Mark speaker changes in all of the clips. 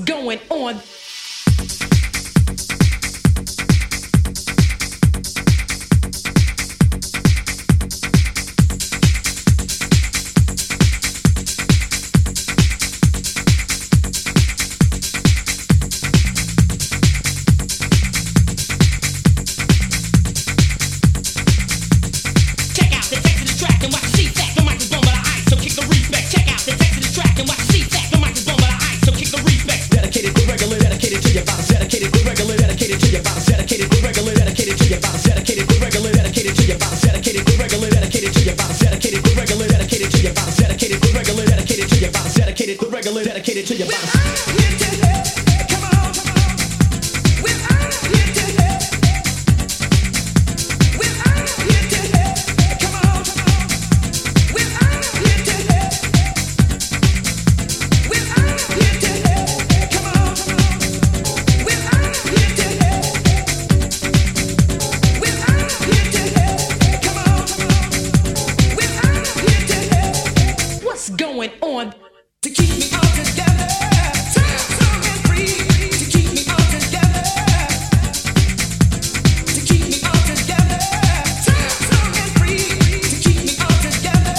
Speaker 1: going on?
Speaker 2: Dedicated to your body.
Speaker 1: What's going on?
Speaker 3: To keep me all together, strong and free. To keep me all together, to keep me all together, strong and free. To keep me all together.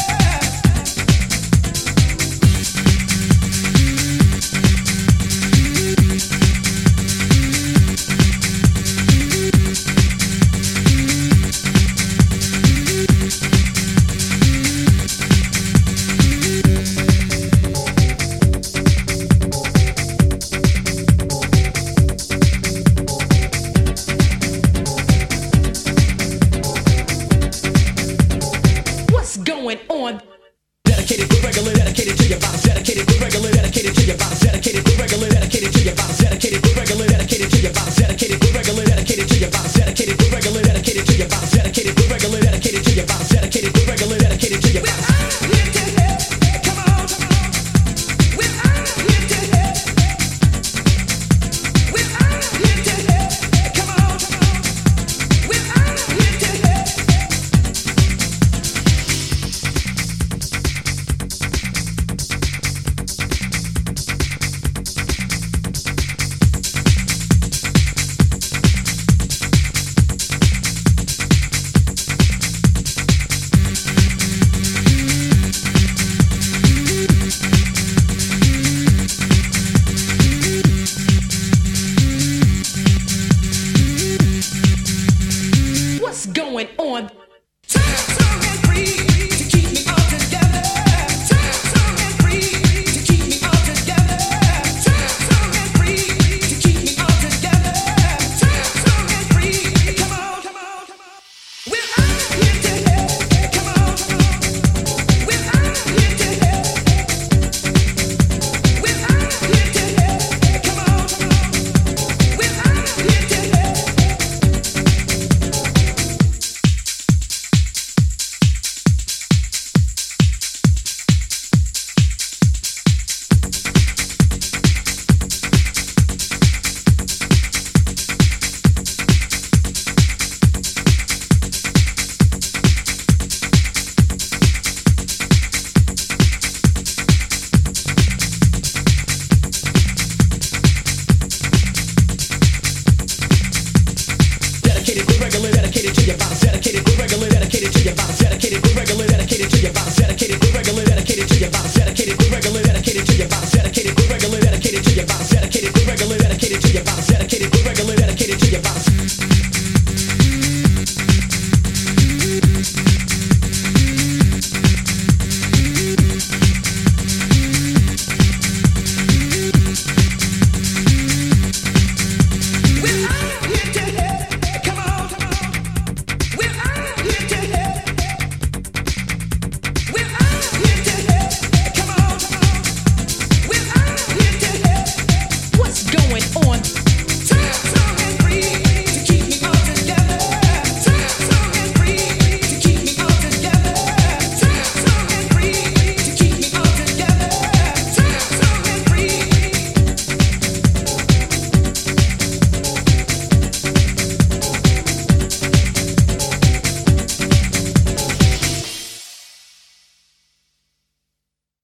Speaker 1: Going on?
Speaker 2: Dedicated to regular, dedicated to your body. Dedicated to regular, dedicated to your body. Dedicated to regular, dedicated to your body. Dedicated to regular, dedicated to your body. Dedicated to regular, dedicated to your body. Dedicated to regular, dedicated to your body. Dedicated to regular, dedicated to your body. Dedicated to regular, dedicated to your body.
Speaker 1: What's going on?
Speaker 3: Strong and free. To keep me all together, strong and free. To keep me all together, strong and free. To keep me all together, strong and free. Come on, come on, come on. We're out here to help. Come on, we're out here to help. We're out here to help. Come on, we're out here to help.
Speaker 2: Dedicated to regular, dedicated to your body. Dedicated to regular, dedicated to your body. Dedicated to regular, dedicated to your body. Dedicated to regular, dedicated to your body. Dedicated to regular.